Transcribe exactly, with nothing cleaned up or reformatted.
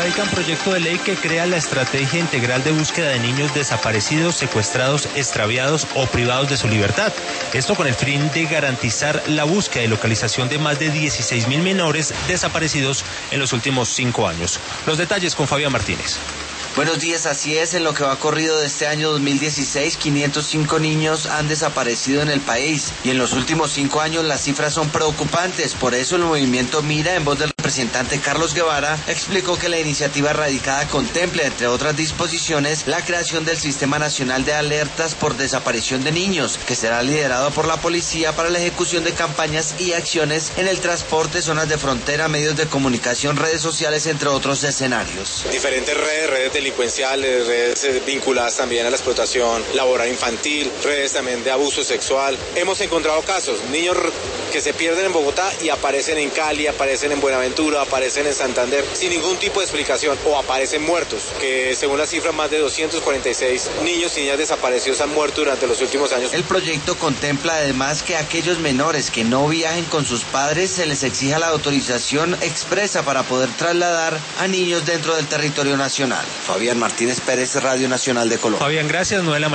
radica un proyecto de ley que crea la Estrategia Integral de Búsqueda de Niños Desaparecidos, Secuestrados, Extraviados o Privados de su Libertad. Esto con el fin de garantizar la búsqueda y localización de más de dieciséis mil menores desaparecidos en los últimos cinco años. Los detalles con Fabián Martínez. Buenos días, así es, en lo que va corrido de este año dos mil dieciséis, quinientos cinco niños han desaparecido en el país y en los últimos cinco años las cifras son preocupantes. Por eso el movimiento Mira, en voz del representante Carlos Guevara, explicó que la iniciativa radicada contempla, entre otras disposiciones, la creación del Sistema Nacional de Alertas por Desaparición de Niños, que será liderado por la policía para la ejecución de campañas y acciones en el transporte, zonas de frontera, medios de comunicación, redes sociales, entre otros escenarios. Diferentes redes, redes de delincuenciales, redes vinculadas también a la explotación laboral infantil, redes también de abuso sexual. Hemos encontrado casos, niños que se pierden en Bogotá y aparecen en Cali, aparecen en Buenaventura, aparecen en Santander, sin ningún tipo de explicación, o aparecen muertos, que según la cifra más de doscientos cuarenta y seis niños y niñas desaparecidos han muerto durante los últimos años. El proyecto contempla además que a aquellos menores que no viajen con sus padres se les exija la autorización expresa para poder trasladar a niños dentro del territorio nacional. Fabián Martínez Pérez, Radio Nacional de Colombia. Fabián, gracias. nueve de la